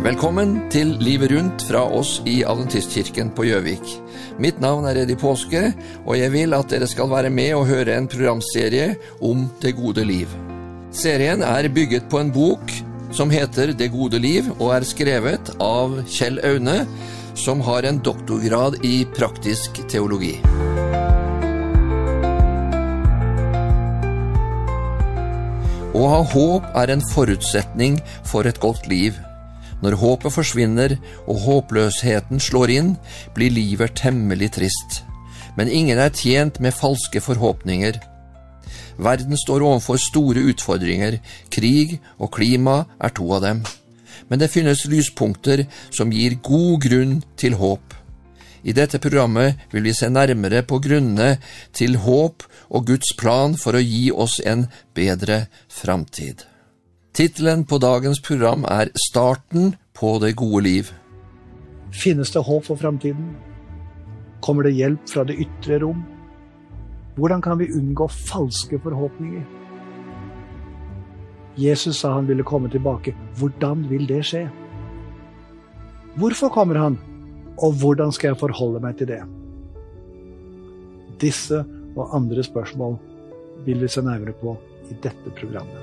Velkommen til Livet rundt fra oss i Adventistkirken på Gjøvik. Mitt navn er Eddie Påske, og jeg vil at dere skal være med og høre en programserie om det gode liv. Serien er bygget på en bok som heter Det gode liv, og er skrevet av Kjell Aune, som har en doktorgrad i praktisk teologi. Å ha håp er en forutsetning for et godt liv. Når håpet forsvinner og håpløsheten slår inn, blir livet temmelig trist. Men ingen er tjent med falske forhåpninger. Verden står overfor store utfordringer. Krig og klima er to av dem. Men det finnes lyspunkter som gir god grunn til håp. I dette programmet vil vi se nærmere på grunnene til håp og Guds plan for å gi oss en bedre framtid. Titelen på dagens program er Starten på det gode liv. Finnes det håp for framtiden? Kommer det hjelp fra det ytre rom? Hvordan kan vi unngå falske forhåpninger? Jesus sa han ville komme tilbake. Hvordan vil det skje? Hvorfor kommer han? Og hvordan skal jeg forholde meg til det? Disse og andre spørsmål vil vi se nærmere på i dette programmet.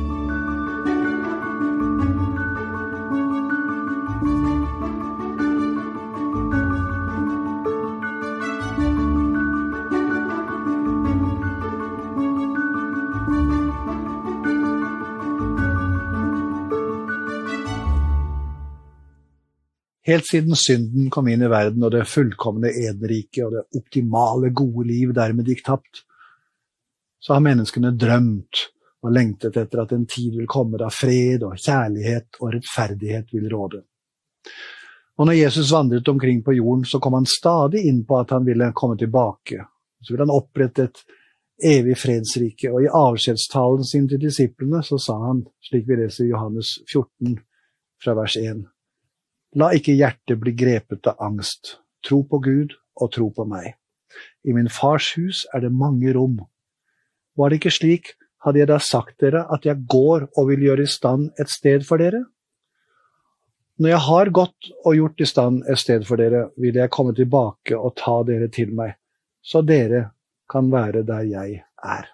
Helt siden synden kom inn i verden, og det fullkomne edenrike og det optimale gode liv dermed gikk tapt, så har menneskene drømt og lengtet etter at en tid vil komme da fred og kjærlighet og rettferdighet vil råde. Og når Jesus vandret omkring på jorden, så kom han stadig inn på at han ville komme tilbake. Så ville han opprette et evig fredsrike, og i avskjedstalen sin til disiplene så sa han, slik vi leser i Johannes 14 fra vers 1, La ikke hjertet bli grepet av angst. Tro på Gud og tro på meg. I min fars hus er det mange rom. Var det ikke slik, hadde jeg da sagt dere at jeg går og vil gjøre i stand et sted for dere? Når jeg har gått og gjort i stand et sted for dere, vil jeg komme tilbake og ta dere til meg, så dere kan være der jeg er.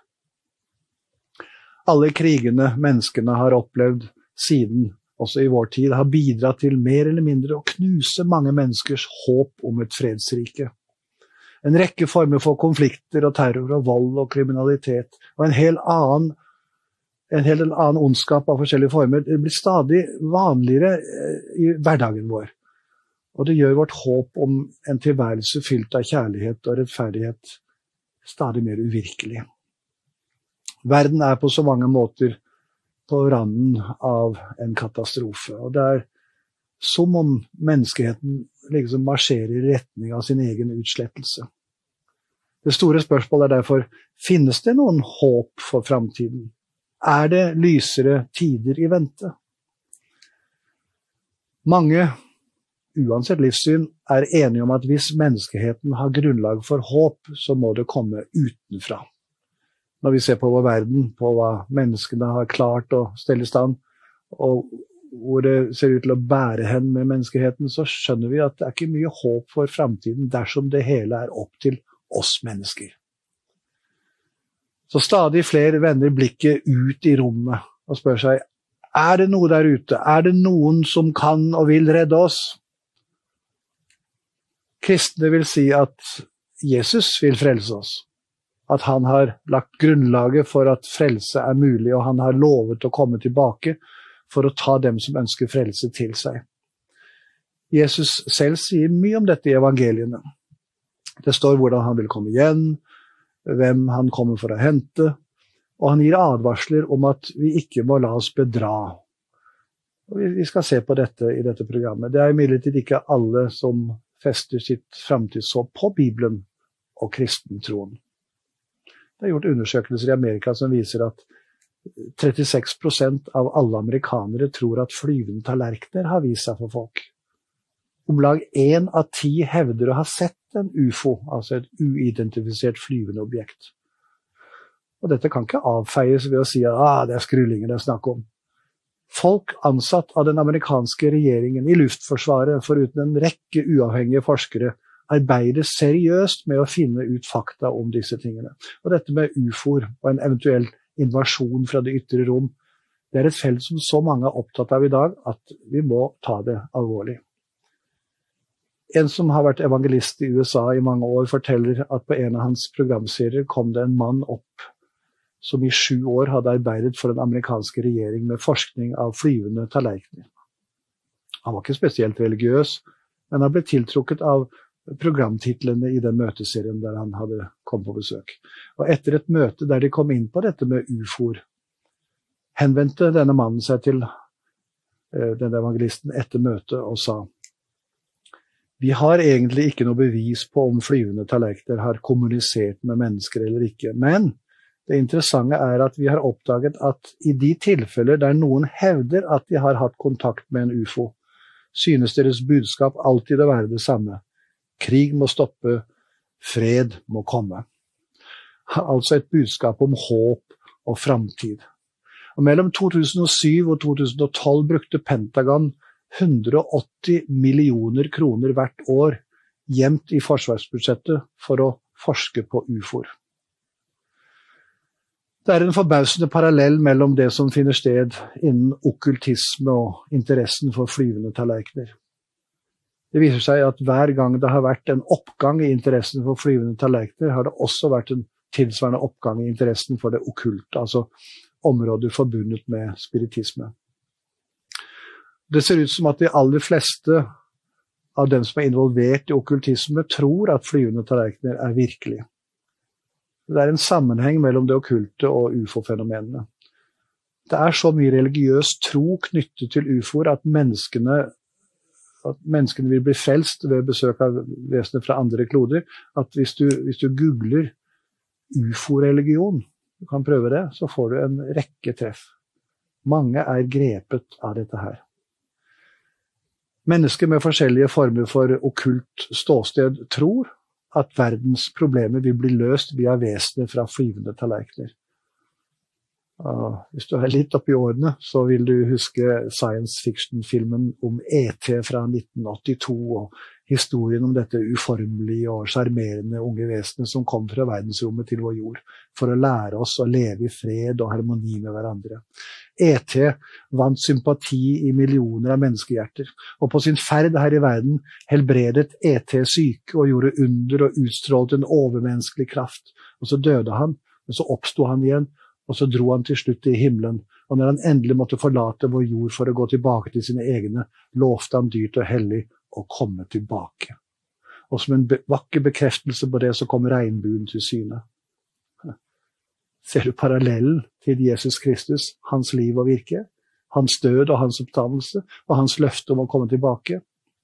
Alle krigene menneskene har opplevd siden også i vår tid, har bidratt til mer eller mindre å knuse mange menneskers håp om et fredsrike. En rekke former for konflikter og terror og vold og kriminalitet, og en hel annen ondskap av forskjellige former, det blir stadig vanligere i hverdagen vår. Og det gjør vårt håp om en tilværelse fylt av kjærlighet og rettferdighet stadig mer uvirkelig. Verden er på så mange måter på randen av en katastrofe, og det er som om menneskeheten liksom marsjerer i retning av sin egen utslettelse. Det store spørsmålet er derfor, finnes det noen håp for framtiden? Er det lysere tider i vente? Mange, uansett livssyn, er enige om at hvis menneskeheten har grunnlag for håp, så må det komme utenfra. Når vi ser på vår verden, på hva menneskene har klart å stelle i stand, og hvor det ser ut til å bære hen med menneskeheten, så skjønner vi at det er ikke mye håp for framtiden dersom det hele er opp til oss mennesker. Så stadig flere vender blikket ut i rommet og spør seg, er det noe der ute? Er det noen som kan og vil redde oss? Kristne vil si at Jesus vil frelse oss. At han har lagt grunnlaget for at frelse er mulig, og han har lovet å komme tilbake for å ta dem som ønsker frelse til seg. Jesus selv sier mye om dette i evangeliene. Det står hvordan han vil komme igjen, hvem han kommer for å hente, og han gir advarsler om at vi ikke må la oss bedra. Og vi skal se på dette i dette programmet. Det er imidlertid ikke alle som fester sitt framtidshåp på Bibelen og kristentroen. Det er gjort undersøkelser i Amerika som viser at 36% av alle amerikanere tror at flyvende tallerkener har vist seg for folk. Omlag 1 av 10 hevder å ha sett en UFO, altså et uidentifisert flyvende objekt. Og dette kan ikke avfeies ved å si at det er skrullinger det er snakk om. Folk ansatt av den amerikanske regjeringen i luftforsvaret, foruten en rekke uavhengige forskere, arbeider seriøst med å finne ut fakta om disse tingene. Og dette med UFOer og en eventuell invasjon fra det ytre rom, det er et felt som så mange er opptatt av i dag at vi må ta det alvorlig. En som har vært evangelist i USA i mange år forteller at på en av hans programserier kom det en mann opp som i 7 år hadde arbeidet for den amerikanske regjering med forskning av flyvende tallerkener. Han var ikke spesielt religiøs, men han ble tiltrukket av programtitlene i den møteserien der han hadde kommet på besøk. Og etter et møte der de kom inn på dette med UFOer, henvendte denne mannen seg til denne evangelisten etter møtet og sa: vi har egentlig ikke noe bevis på om flyvende tallerkener har kommunisert med mennesker eller ikke, men det interessante er at vi har oppdaget at i de tilfeller der noen hevder at de har hatt kontakt med en UFO, synes deres budskap alltid å være det samme. Krig må stoppe, fred må komme. Altså et budskap om håp og framtid. Og mellom 2007 og 2012 brukte Pentagon 180 millioner kroner hvert år gjemt i forsvarsbudsjettet for å forske på UFOer. Det er en forbausende parallell mellom det som finner sted innen okkultisme og interessen for flyvende tallerkener. Det viser seg at hver gang det har vært en oppgang i interessen for flyvende tallerkener, har det også vært en tilsvarende oppgang i interessen for det okkulte, altså områder forbundet med spiritisme. Det ser ut som at de aller fleste av dem som er involvert i okkultisme, tror at flyvende tallerkener er virkelige. Det er en sammenheng mellom det okkulte og UFO-fenomenene. Det er så mye religiøs tro knyttet til UFOer at menneskene vil bli frelst ved besøk av vesener fra andre kloder, at hvis du googler UFO-religion, du kan prøve det, så får du en rekke treff. Mange er grepet av dette her. Mennesker med forskjellige former for okkult ståsted tror at verdens problemer vil bli løst via vesener fra flyvende tallerkener. Hvis du er litt oppe i årene, så vil du huske science fiction-filmen om E.T. fra 1982, og historien om dette uformelige og sjarmerende unge vesenet som kom fra verdensrommet til vår jord, for å lære oss å leve i fred og harmoni med hverandre. E.T. vant sympati i millioner av menneskehjerter, og på sin ferd her i verden helbredet E.T. syke og gjorde under og utstrålte en overmenneskelig kraft. Og så døde han, og så oppstod han igjen, og så dro han til slutt i himmelen. Og når han endelig måtte forlate vår jord for å gå tilbake til sine egne, lovte han dyrt og hellig å komme tilbake. Og som en vakker bekreftelse på det, så kom regnbuen til syne. Ser du parallellen til Jesus Kristus, hans liv og virke, hans død og hans oppstandelse, og hans løfte om å komme tilbake?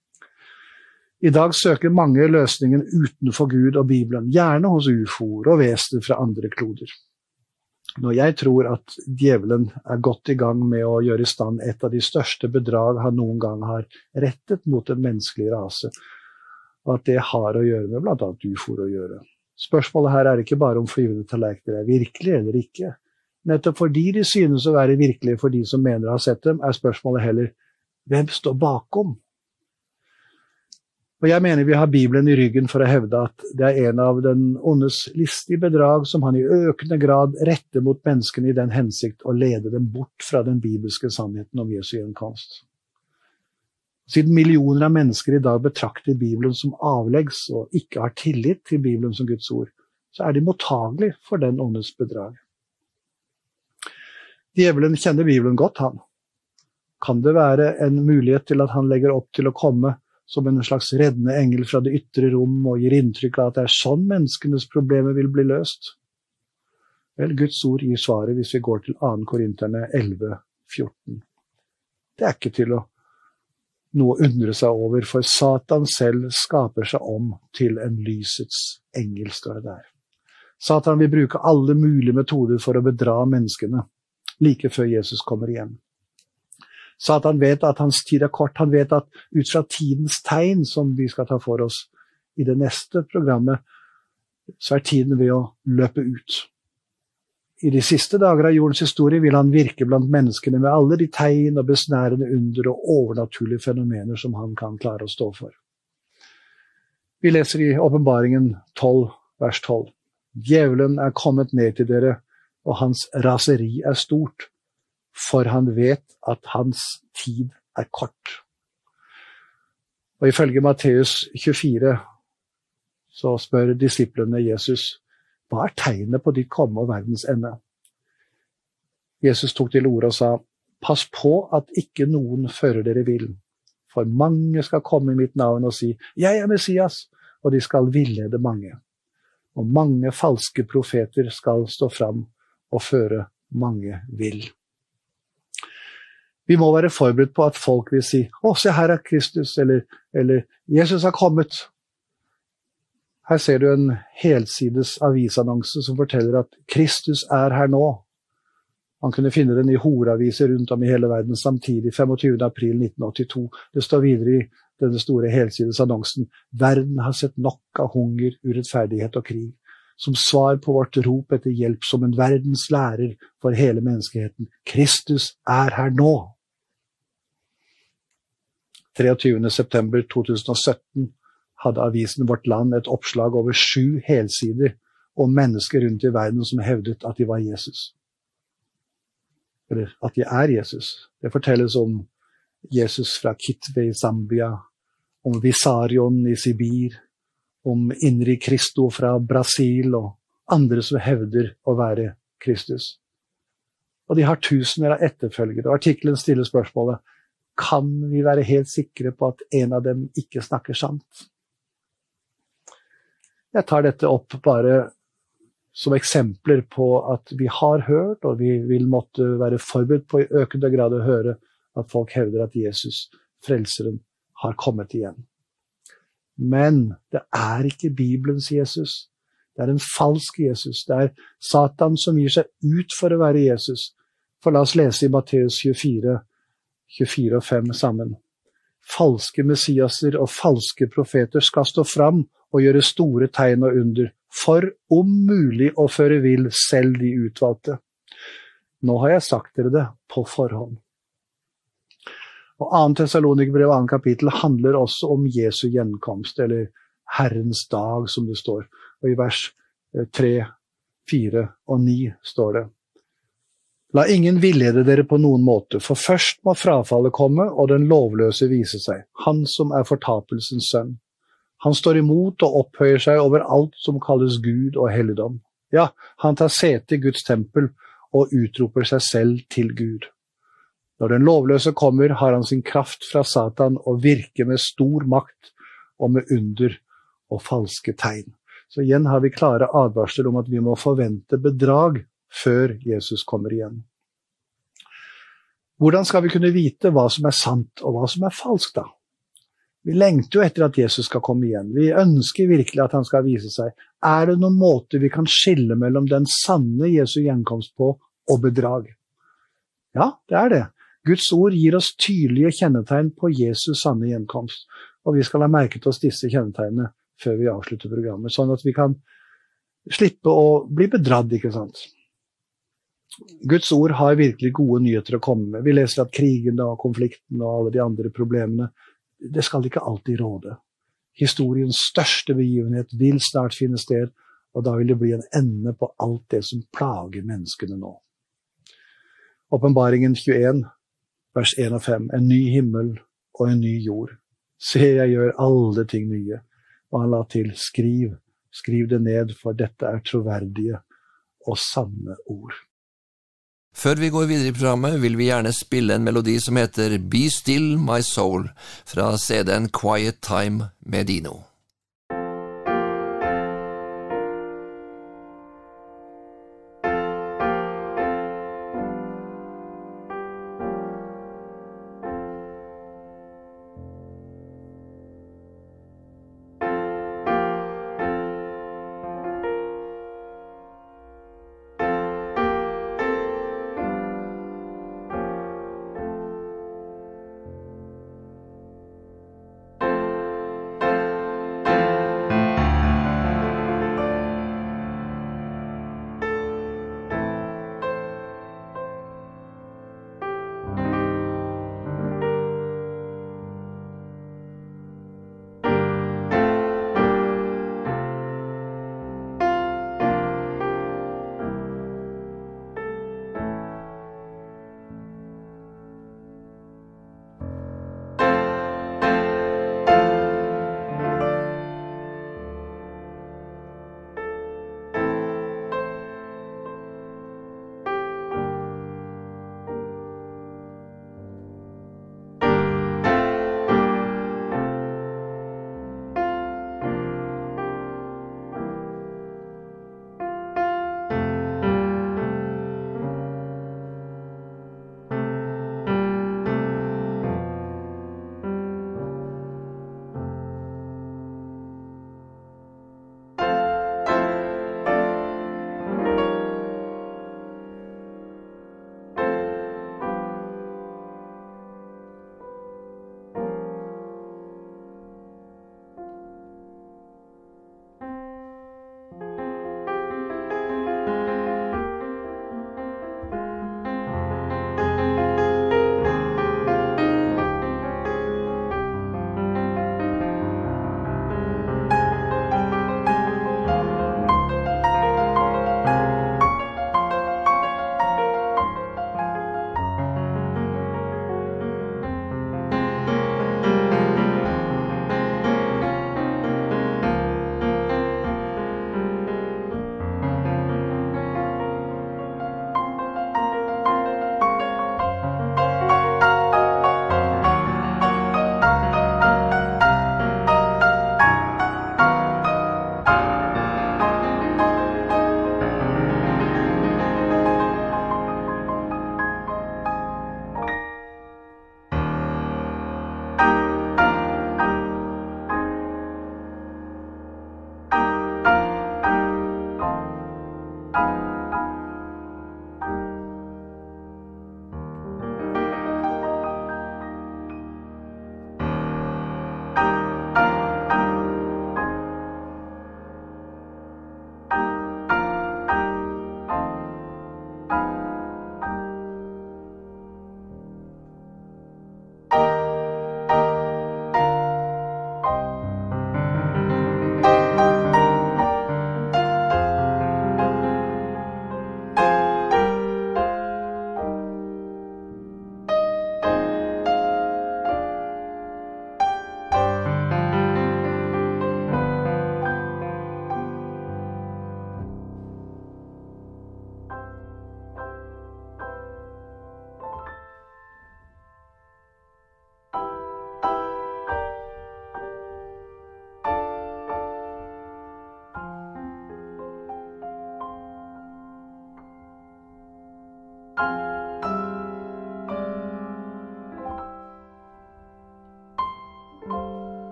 I dag søker mange løsningen utenfor Gud og Bibelen, gjerne hos UFOer og vesener fra andre kloder. Når jeg tror at djevelen er godt i gang med å gjøre i stand et av de største bedrag han noen gang har rettet mot en menneskelig rase, og at det har å gjøre med blant annet UFOer å gjøre. Spørsmålet her er ikke bare om flyvende tallerkener er virkelige eller ikke. Nettopp fordi de synes å være virkelige for de som mener å ha sett dem, er spørsmålet heller, hvem står bakom? Og jeg mener vi har Bibelen i ryggen for å hevde at det er en av den ondes listige bedrag som han i økende grad retter mot menneskene i den hensikt å lede dem bort fra den bibelske sannheten om Jesu gjenkomst. Siden millioner av mennesker i dag betrakter Bibelen som avleggs og ikke har tillit til Bibelen som Guds ord, så er de mottagelige for den ondes bedrag. Djevelen kjenner Bibelen godt, han. Kan det være en mulighet til at han legger opp til å komme som en slags reddende engel fra det ytre rom og gir inntrykk av at det er sånn menneskenes problemer vil bli løst? Vel, Guds ord gir svaret hvis vi går til 2. Korinterne 11:14. Det er ikke til noe å undre seg over, for Satan selv skaper seg om til en lysets engel, står det der. Satan vil bruke alle mulige metoder for å bedra menneskene, like før Jesus kommer igjen. Satan vet at hans tid er kort. Han vet at ut fra tidens tegn som vi skal ta for oss i det neste programmet, så er tiden ved å løpe ut. i de siste dager av jordens historie vil han virke blant menneskene med alle de tegn og besnærende under og overnaturlige fenomener som han kan klare å stå for. Vi leser i Åpenbaringen 12, vers 12. Djevelen er kommet ned til dere, og hans raseri er stort, for han vet at hans tid er kort. Og ifølge Matteus 24 så spør disiplene Jesus, hva er tegnet på ditt komme og verdens ende? Jesus tok til orde og sa, pass på at ikke noen fører dere vill, for mange skal komme i mitt navn og si, jeg er Messias, og de skal villede mange. Og mange falske profeter skal stå fram og føre mange vill. Vi må være forberedt på at folk vil si, se her er Kristus, eller Jesus har kommet. Her ser du en helsides avisannonse som forteller at Kristus er her nå. Man kunne finne den i horeaviser rundt om i hele verden samtidig, 25. april 1982. Det står videre i denne store helsides annonsen. Verden har sett nok av hunger, urettferdighet og krig. Som svar på vårt rop etter hjelp som en verdens lærer for hele menneskeheten. Kristus er her nå. 23. september 2017 hadde avisen Vårt Land et oppslag over 7 helsider om mennesker rundt i verden som hevdet at de var Jesus. Eller at de er Jesus. Det fortelles om Jesus fra Kitwe i Zambia, om Vissarion i Sibir, om Inri Cristo fra Brasil og andre som hevder å være Kristus. Og de har tusener av etterfølgere, og artikkelen stiller spørsmålet, kan vi være helt sikre på at en av dem ikke snakker sant? Jeg tar dette opp bare som eksempler på at vi har hørt, og vi vil måtte være forberedt på i økende grad å høre at folk hevder at Jesus, frelseren, har kommet igjen. Men det er ikke Bibelens Jesus. Det er en falsk Jesus. Det er Satan som gir seg ut for å være Jesus. For la oss lese i Matteus 24 og 5 sammen. Falske messiaser og falske profeter skal stå fram og gjøre store tegn og under, for om mulig å føre vill selv de utvalgte. Nå har jeg sagt dere det på forhånd. Og 2. Tessalonikerbrev 2. kapittel handler også om Jesu gjenkomst, eller Herrens dag, som det står. Og i vers 3, 4 og 9 står det. La ingen villede dere på noen måte, for først må frafallet komme, og den lovløse vise seg, han som er fortapelsens sønn. Han står imot og opphøyer seg over alt som kalles Gud og helligdom. Ja, han tar sete i Guds tempel og utroper seg selv til Gud. Når den lovløse kommer, har han sin kraft fra Satan og virker med stor makt og med under og falske tegn. Så igjen har vi klare advarsler om at vi må forvente bedrag før Jesus kommer igjen. Hvordan skal vi kunne vite hva som er sant og hva som er falskt da? Vi lengter jo etter at Jesus skal komme igjen. Vi ønsker virkelig at han skal vise seg. Er det noen måte vi kan skille mellom den sanne Jesu gjenkomst på og bedrag? Ja, det er det. Guds ord gir oss tydelige kjennetegn på Jesus sanne gjenkomst, og vi skal ha merket oss disse kjennetegnene før vi avslutter programmet, sånn at vi kan slippe å bli bedradd, ikke sant? Guds ord har virkelig gode nyheter å komme med. Vi leser at krigen og konflikten og alle de andre problemene, det skal ikke alltid råde. Historiens største begivenhet vil snart finne sted, og da vil det bli en ende på alt det som plager menneskene nå. Åpenbaringen 21, vers 1 og 5. En ny himmel og en ny jord. Se, jeg gjør alle ting nye. Og han la til, skriv det ned, for dette er troverdige og sanne ord. Før vi går videre i programmet vil vi gjerne spille en melodi som heter Be Still My Soul fra CD-en Quiet Time med Dino.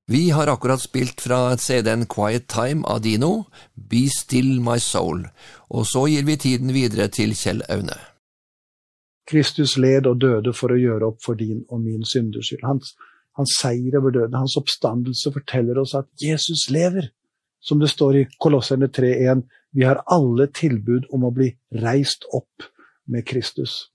Vi har akkurat spilt fra CD-en Quiet Time av Dino, Be Still My Soul, og så gir vi tiden videre til Kjell Aune. Kristus led og døde for å gjøre opp for din og min synderskyld. Hans seier over døden, hans oppstandelse forteller oss at Jesus lever. Som det står i Kolosserne 3:1, vi har alle tilbud om å bli reist opp med Kristus.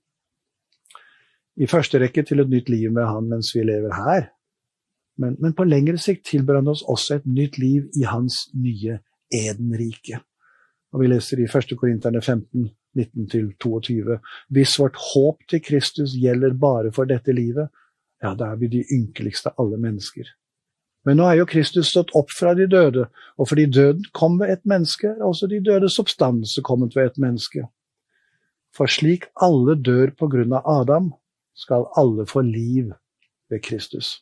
I første rekke til et nytt liv med han mens vi lever her. Men på lengre sikt tilbyr han oss også et nytt liv i hans nye Edenrike. Og vi leser i 1. Korinterne 15, 19-22. Hvis vårt håp til Kristus gjelder bare for dette livet, ja, da er vi de ynkeligste av alle mennesker. Men nå er jo Kristus stått opp fra de døde, og fordi døden kom ved et menneske, er også de dødes oppstandelse kommet ved et menneske. For slik alle dør på grunn av Adam, skal alle få liv ved Kristus.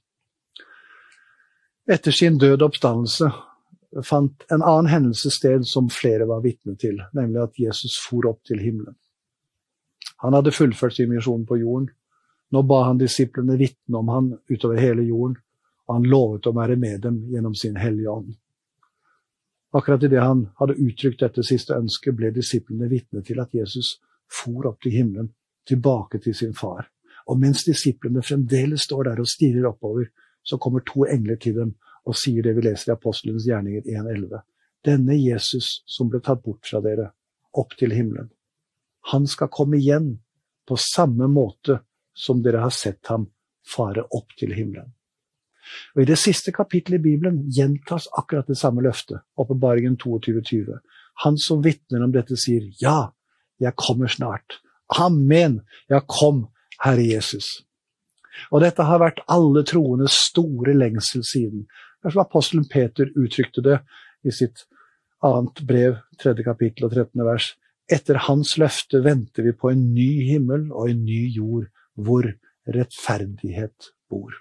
Etter sin døde oppstandelse fant en annen hendelse sted som flere var vitne til, nemlig at Jesus for opp til himmelen. Han hadde fullført sin misjon på jorden. Nå ba han disiplene vitne om han utover hele jorden, og han lovet å være med dem gjennom sin hellige ånd. Akkurat i det han hadde uttrykt dette siste ønsket, ble disiplene vitne til at Jesus for opp til himmelen, tilbake til sin far. Og mens disiplene fremdeles står der og stirrer oppover, så kommer 2 engler til dem og sier det vi leser i Apostelens gjerninger 1:11. Denne Jesus som ble tatt bort fra dere, opp til himmelen. Han skal komme igjen på samme måte som dere har sett ham fare opp til himmelen. Og i det siste kapittelet i Bibelen gjentas akkurat det samme løftet, Åpenbaringen 22:20. Han som vitner om dette sier, ja, jeg kommer snart. Amen, ja, kom, Herre Jesus. Og dette har vært alle troendes store lengsel siden. Det er som apostelen Peter uttrykte det i sitt annet brev, 3. kapittel og 13. vers. Etter hans løfte venter vi på en ny himmel og en ny jord, hvor rettferdighet bor.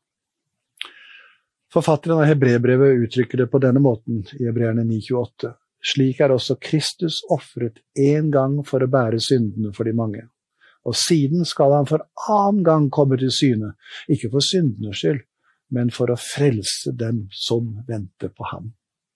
Forfatteren av Hebreerbrevet uttrykker det på denne måten i Hebreerne 9:28. Slik er også Kristus offret en gang for å bære syndene for de mange. Og siden skal han for annen gang komme til syne, ikke for syndenes skyld, men for å frelse dem som venter på ham.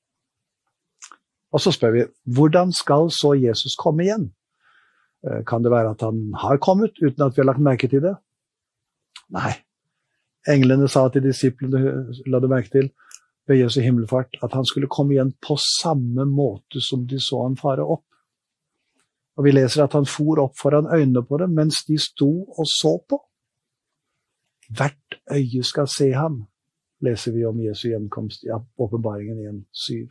Og så spør vi, hvordan skal så Jesus komme igjen? Kan det være at han har kommet uten at vi har lagt merke til det? Nei. Englene sa til disiplene, la det merke til, ved Jesu himmelfart, at han skulle komme igjen på samme måte som de så han fare opp. Og vi leser at han for opp foran øynene på dem, mens de sto og så på. Hvert øye skal se ham, leser vi om Jesu gjenkomst i Åpenbaringen 1:7.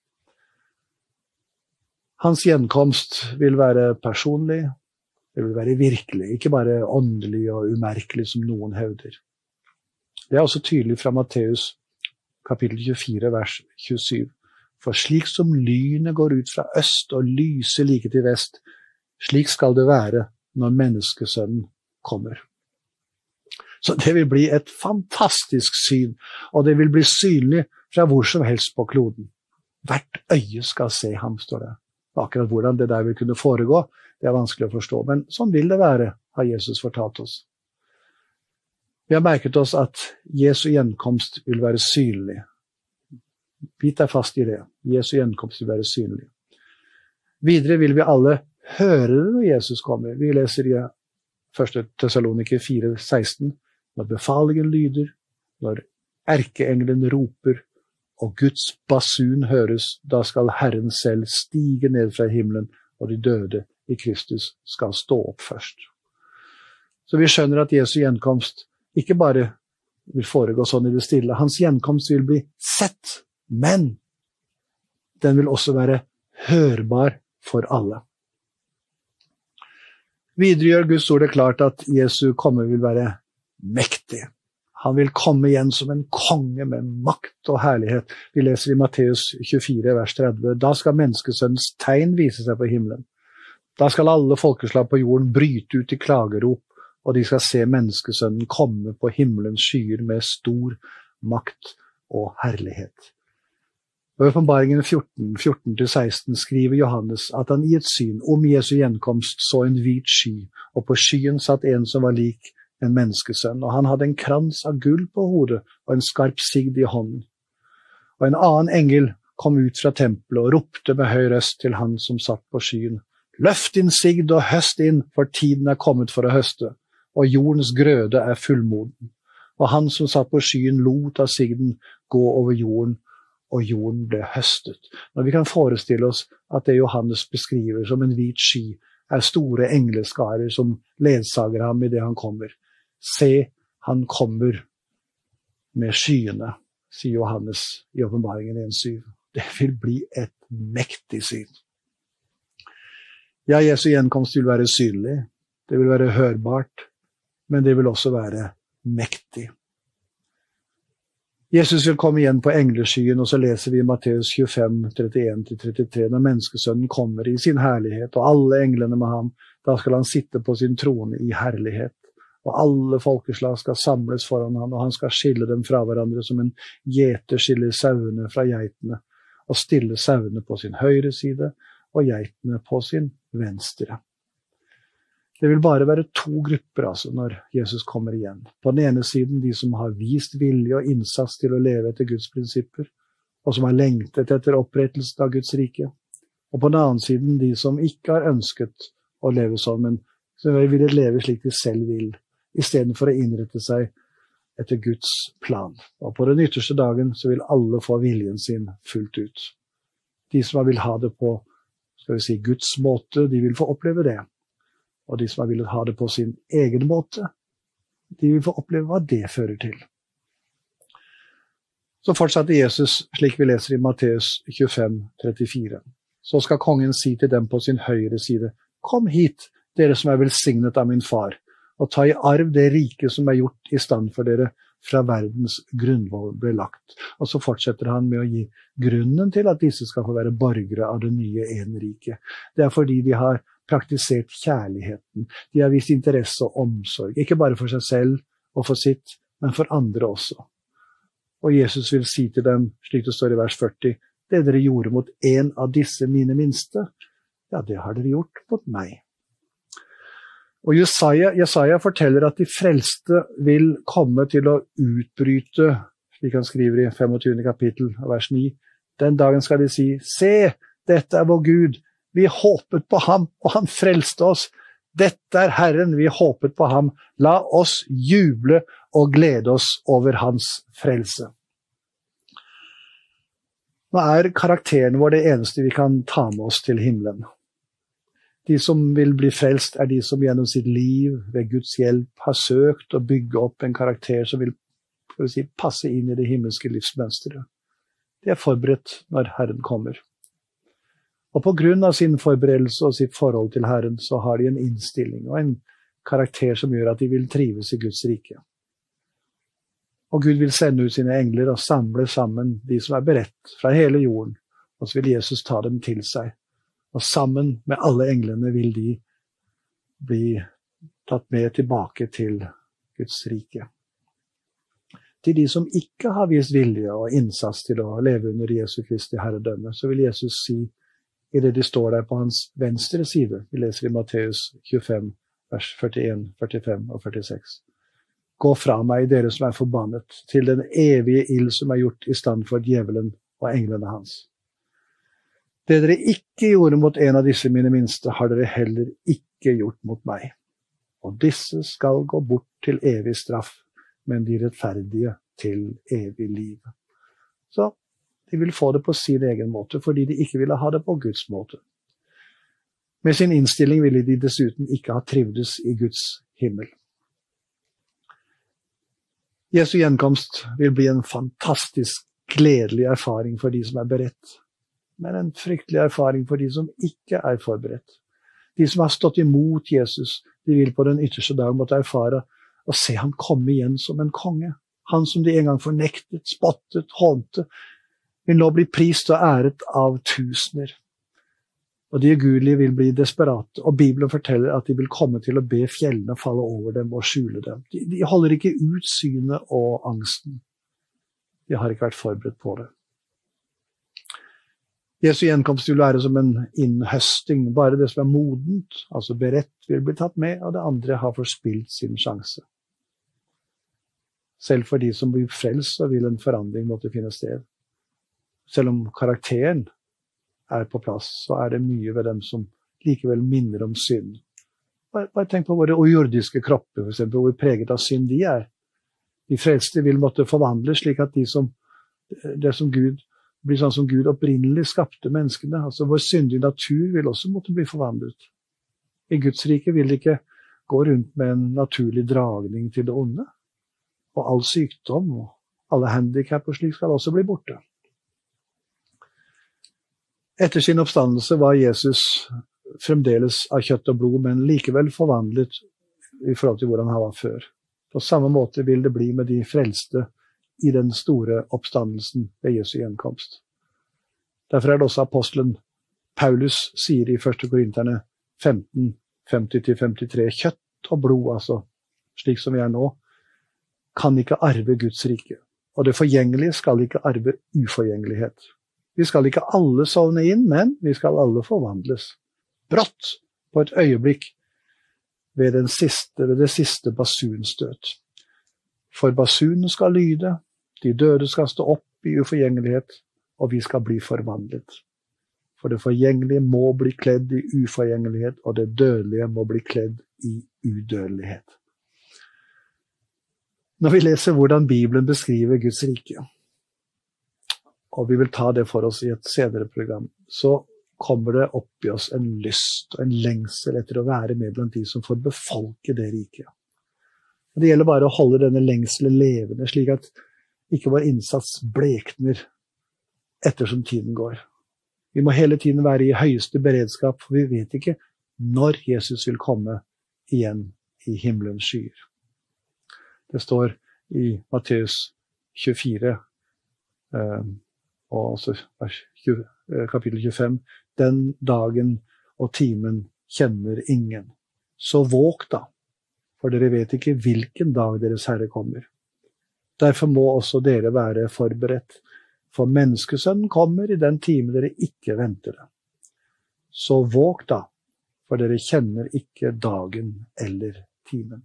Hans gjenkomst vil være personlig, det vil være virkelig, ikke bare åndelig og umerkelig som noen hevder. Det er også tydelig fra Matteus kapittel 24, vers 27. For slik som lynet går ut fra øst og lyser like til vest, slik skal det være når menneskesønnen kommer. Så det vil bli et fantastisk syn, og det vil bli synlig fra hvor som helst på kloden. Hvert øye skal se ham, står det. Akkurat hvordan det der vil kunne foregå, det er vanskelig å forstå, men sånn vil det være, har Jesus fortalt oss. Vi har merket oss at Jesu gjenkomst vil være synlig. Bit deg fast i det. Jesu gjenkomst vil være synlig. Videre vil vi alle høre det når Jesus kommer. Vi leser i 1. Tessaloniker 4:16, når befalingen lyder, når erkeengelen roper, og Guds basun høres, da skal Herren selv stige ned fra himmelen, og de døde i Kristus skal stå opp først. Så vi skjønner at Jesu gjenkomst ikke bare vil foregå sånn i det stille. Hans gjenkomst vil bli sett, men den vil også være hørbar for alle. Videre gjør Guds ord det klart at Jesu komme vil være mektig. Han vil komme igjen som en konge med makt og herlighet. Vi leser i Matteus 24, vers 30. Da skal menneskesønnens tegn vise seg på himmelen. Da skal alle folkeslag på jorden bryte ut i klagerop, og de skal se menneskesønnen komme på himmelens skyer med stor makt og herlighet. Og i Åpenbaringen 14-16 skriver Johannes at han i et syn om Jesu gjenkomst så en hvit sky, og på skyen satt en som var lik en menneskesønn, og han hadde en krans av gull på hodet og en skarp sigd i hånden. Og en annen engel kom ut fra tempelet og ropte med høy røst til han som satt på skyen. Løft din sigd og høst inn, for tiden er kommet for å høste, og jordens grøde er fullmoden. Og han som satt på skyen lot av sigden gå over jorden, og jorden ble høstet. Når vi kan forestille oss at det Johannes beskriver som en hvit sky, er store engleskarer som ledsager ham i det han kommer. Se, han kommer med skyene, sier Johannes i åpenbaringen 1:7. Det vil bli et mektig syn. Ja, Jesu gjenkomst vil være synlig, det vil være hørbart, men det vil også være mektig. Jesus vil komme igjen på engleskyen, og så leser vi i Matteus 25, 31-33, når menneskesønnen kommer i sin herlighet, og alle englene med ham, da skal han sitte på sin trone i herlighet, og alle folkeslag skal samles foran ham, og han skal skille dem fra hverandre som en gjeter skiller sauene fra geitene, og stille sauene på sin høyre side, og geitene på sin venstre. Det vil bare være to grupper altså, når Jesus kommer igjen. På den ene siden de som har vist vilje og innsats til å leve etter Guds prinsipper, og som har lengtet etter opprettelsen av Guds rike. Og på den andre siden de som ikke har ønsket å leve sånn, men som vil leve slik de selv vil, i stedet for å innrette seg etter Guds plan. Og på den ytterste dagen så vil alle få viljen sin fullt ut. De som vil ha det på, skal vi si, Guds måte, de vil få oppleve det. Og de som har villet ha det på sin egen måte, de vil få oppleve hva det fører til. Så fortsatte Jesus, slik vi leser i Matteus 25, 34. Så skal kongen si til dem på sin høyre side, kom hit, dere som er velsignet av min far, og ta i arv det rike som er gjort i stand for dere fra verdens grunnvoll ble lagt. Og så fortsetter han med å gi grunnen til at disse skal få være borgere av det nye enriket. Det er fordi de har praktisert kjærligheten. De har vist interesse og omsorg, ikke bare for seg selv og for sitt, men for andre også. Og Jesus vil si til dem, slik det står i vers 40, det dere gjorde mot en av disse mine minste, ja, det har dere gjort mot meg. Og Jesaja forteller at de frelste vil komme til å utbryte, slik han skriver i 25. kapittel av vers 9. Den dagen skal de si, se, dette er vår Gud, vi håpet på ham, og han frelste oss. Dette er Herren, vi håpet på ham. La oss juble og glede oss over hans frelse. Nå er karakteren vår det eneste vi kan ta med oss til himmelen. De som vil bli frelst er de som gjennom sitt liv ved Guds hjelp har søkt å bygge opp en karakter som vil passe inn i det himmelske livsmønsteret. De er forberedt når Herren kommer. Og på grunn av sin forberedelse og sitt forhold til Herren, så har de en innstilling og en karakter som gjør at de vil trives i Guds rike. Og Gud vil sende ut sine engler og samle sammen de som er beredt fra hele jorden, og så vil Jesus ta dem til seg. Og sammen med alle englene vil de bli tatt med tilbake til Guds rike. Til de som ikke har vist vilje og innsats til å leve under Jesu Kristi herredømme, så vil Jesus si, i det de står der på hans venstre side. Vi leser i Matteus 25, vers 41, 45 og 46. Gå fra meg, dere som er forbannet, til den evige ild som er gjort i stand for djevelen og englene hans. Det dere ikke gjorde mot en av disse mine minste, har dere heller ikke gjort mot meg. Og disse skal gå bort til evig straff, men de rettferdige til evig liv. Så de vil få det på sin egen måte, fordi de ikke ville ha det på Guds måte. Med sin innstilling ville de dessuten ikke ha trivdes i Guds himmel. Jesu gjenkomst vil bli en fantastisk gledelig erfaring for de som er beredt, men en fryktelig erfaring for de som ikke er forberedt. De som har stått imot Jesus, de vil på den ytterste dag måtte erfare å se ham komme igjen som en konge. Han som de en gang fornektet, spottet, hånte, vil nå bli prist og æret av tusener. Og de ugudelige vil bli desperate, og Bibelen forteller at de vil komme til å be fjellene falle over dem og skjule dem. De holder ikke ut synet og angsten. De har ikke vært forberedt på det. Jesu gjenkomst vil være som en innhøsting. Bare det som er modent, altså beredt, vil bli tatt med, og det andre har forspilt sin sjanse. Selv for de som blir frelst, så vil en forandring måtte finne sted. Selv om karakteren er på plass, så er det mye ved dem som likevel minner om synd. Bare tenk på våre jordiske kropper, for eksempel, hvor preget av synd de er. De frelste vil måtte forvandles slik at Gud blir sånn som Gud opprinnelig skapte menneskene. Altså vår syndige natur vil også måtte bli forvandlet. I Guds rike vil det ikke gå rundt med en naturlig dragning til det onde. Og all sykdom og alle handicap og slik skal også bli borte. Etter sin oppstandelse var Jesus fremdeles av kjøtt og blod, men likevel forvandlet i forhold til hvordan han var før. På samme måte vil det bli med de frelste i den store oppstandelsen ved Jesu gjenkomst. Derfor er det også apostelen Paulus sier i 1. Korinterne 15, 50-53, kjøtt og blod, altså, slik som vi er nå, kan ikke arve Guds rike. Og det forgjengelige skal ikke arve uforgjengelighet. Vi skal ikke alle sovne inn, men vi skal alle forvandles. Brått, på et øyeblikk, ved det siste basunstøt. For basunen skal lyde, de døde skal stå opp i uforgjengelighet, og vi skal bli forvandlet. For det forgjengelige må bli kledd i uforgjengelighet, og det dødelige må bli kledd i udødelighet. Når vi leser hvordan Bibelen beskriver Guds rike, og vi vil ta det for oss i et senere program, så kommer det opp i oss en lyst og en lengsel etter å være med blant de som får befolke det riket. Og det gjelder bare å holde denne lengselen levende, slik at ikke vår innsats blekner ettersom tiden går. Vi må hele tiden være i høyeste beredskap, for vi vet ikke når Jesus vil komme igjen i himmelens skyer. Det står i Matteus 24, og også kapittel 25, den dagen og timen kjenner ingen. Så våg da, for dere vet ikke hvilken dag deres Herre kommer. Derfor må også dere være forberedt, for menneskesønnen kommer i den time dere ikke venter det. Så våg da, for dere kjenner ikke dagen eller timen.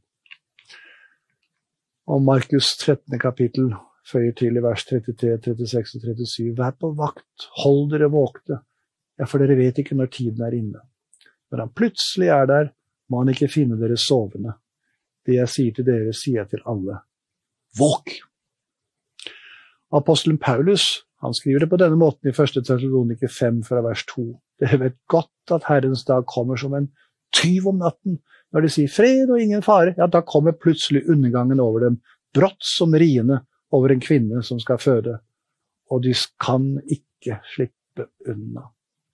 Og Markus 13. kapittel føyer til i vers 33, 36 og 37. Vær på vakt, hold dere våkne, ja, for dere vet ikke når tiden er inne. Når han plutselig er der, må han ikke finne dere sovende. Det jeg sier til dere, sier jeg til alle. Våk! Apostelen Paulus, han skriver det på denne måten i 1. Tessalonike 5 fra vers 2. Dere vet godt at Herrens dag kommer som en tyv om natten. Når de sier fred og ingen fare, ja, da kommer plutselig undergangen over dem, brått som riene over en kvinne som skal føde, og de kan ikke slippe unna.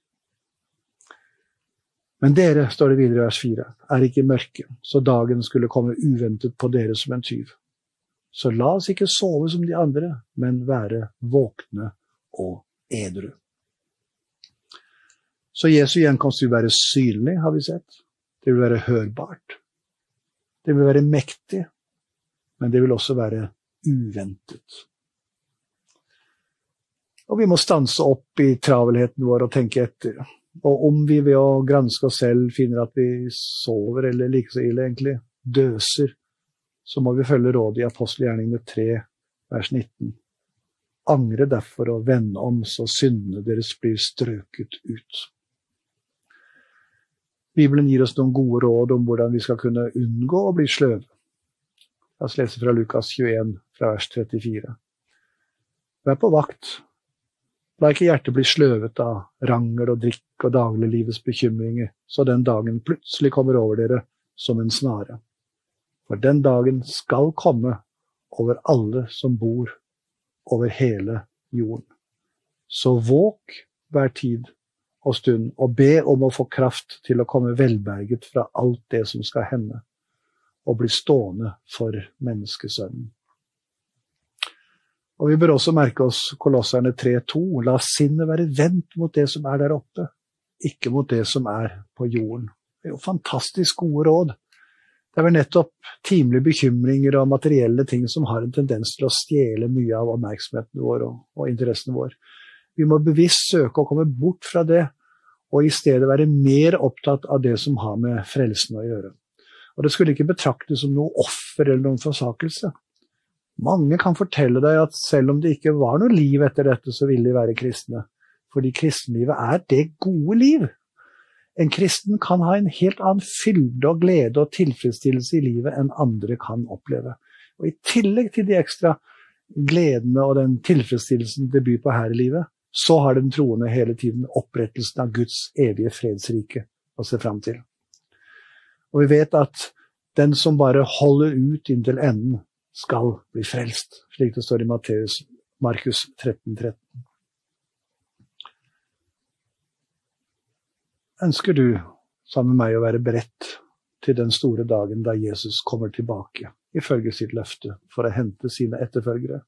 Men dere, står det videre i vers 4, er ikke mørke, så dagen skulle komme uventet på dere som en tyv. Så la oss ikke sove som de andre, men være våkne og edru. Så Jesu gjenkomst vil være synlig, har vi sett. Det vil være hørbart. Det vil være mektig, men det vil også være uventet. Og vi må stanse opp i travelheten vår og tenke etter. Og om vi ved å granske oss selv finner at vi sover, eller like så ille egentlig, døser, så må vi følge rådet i Apostelgjerningene 3, vers 19. Angre derfor og vende om, så syndene deres blir strøket ut. Bibelen gir oss noen gode råd om hvordan vi skal kunne unngå å bli sløve. La oss lese fra Lukas 21, fra vers 34. Vær på vakt. La ikke hjertet bli sløvet av rangel og drikk og dagliglivets bekymringer, så den dagen plutselig kommer over dere som en snare. For den dagen skal komme over alle som bor over hele jorden. Så våg hver tid og stund, og be om å få kraft til å komme velberget fra alt det som skal hende, og bli stående for menneskesønnen. Og vi bør også merke oss Kolosserne 3:2. La sinnet være vendt mot det som er der oppe, ikke mot det som er på jorden. Det er jo fantastisk gode råd. Det er vel nettopp timelige bekymringer og materielle ting som har en tendens til å stjele mye av oppmerksomheten vår og interessen vår. Vi må bevisst søke å komme bort fra det, og i stedet være mer opptatt av det som har med frelsen å gjøre. Og det skulle ikke betraktes som noe offer eller noen forsakelse. Mange kan fortelle deg at selv om det ikke var noe liv etter dette, så ville de være kristne. Fordi kristenlivet det gode liv. En kristen kan ha en helt annen fylde og glede og tilfredsstillelse i livet enn andre kan oppleve. Og i tillegg til de ekstra gledene og den tilfredsstillelsen det byr på her i livet, så har den troende hele tiden opprettelsen av Guds evige fredsrike å se frem til. Og vi vet at den som bare holder ut inntil enden, skal bli frelst, slik det står i Markus 13:13. Ønsker du, sammen med meg, å være beredt til den store dagen da Jesus kommer tilbake, ifølge sitt løfte, for å hente sine etterfølgere?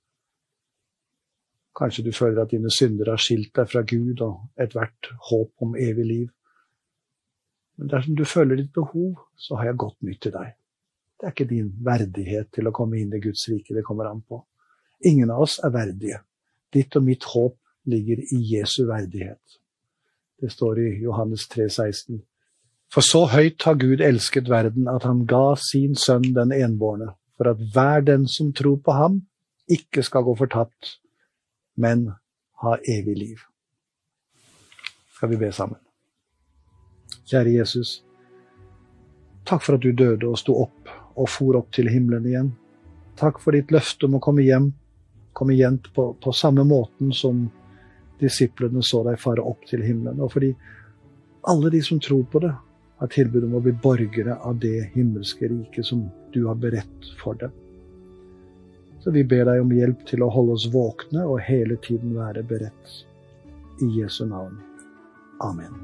Kanskje du føler at dine synder har skilt deg fra Gud og et hvert håp om evig liv. Men dersom du føler ditt behov, så har jeg godt nytt til deg. Det ikke din verdighet til å komme inn i Guds rike det kommer an på. Ingen av oss verdige. Ditt og mitt håp ligger i Jesu verdighet. Det står i Johannes 3,16. For så høyt har Gud elsket verden at han ga sin sønn den enbårne, for at hver den som tror på ham ikke skal gå fortapt, men ha evig liv. Skal vi be sammen? Kjære Jesus, takk for at du døde og sto opp og for opp til himmelen igjen. Takk for ditt løfte om å komme igjen på samme måten som disiplene så deg fare opp til himmelen. Og fordi alle de som tror på det, har tilbud om å bli borgere av det himmelske riket som du har beredt for dem. Så vi ber deg om hjelp til å holde oss våkne og hele tiden være beredt. I Jesu navn. Amen.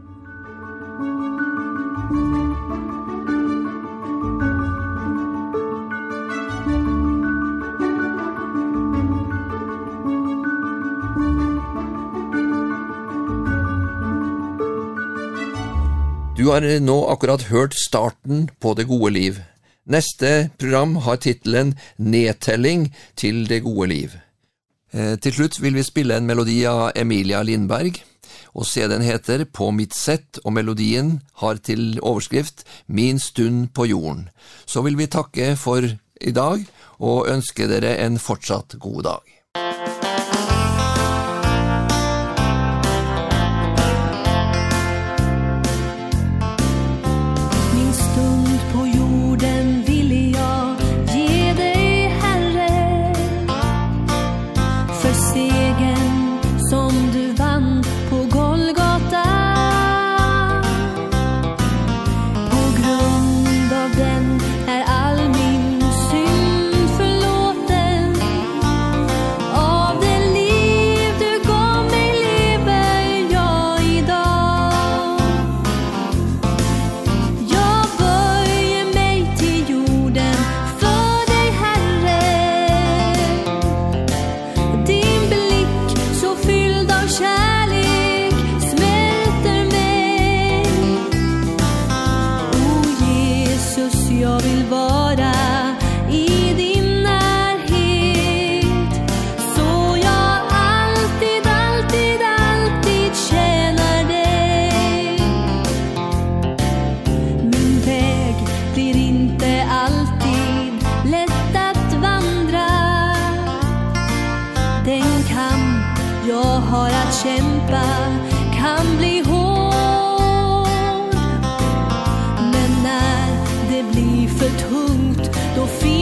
Du har nå akkurat hørt starten på det gode liv. Neste program har titelen Nedtelling til det gode liv. Til slutt vil vi spille en melodi av Emilia Lindberg, og CD-en heter På mitt sett, og melodien har til overskrift Min stund på jorden. Så vil vi takke for i dag, og ønske dere en fortsatt god dag. Kämpa kan bli hård, men när det blir för tungt då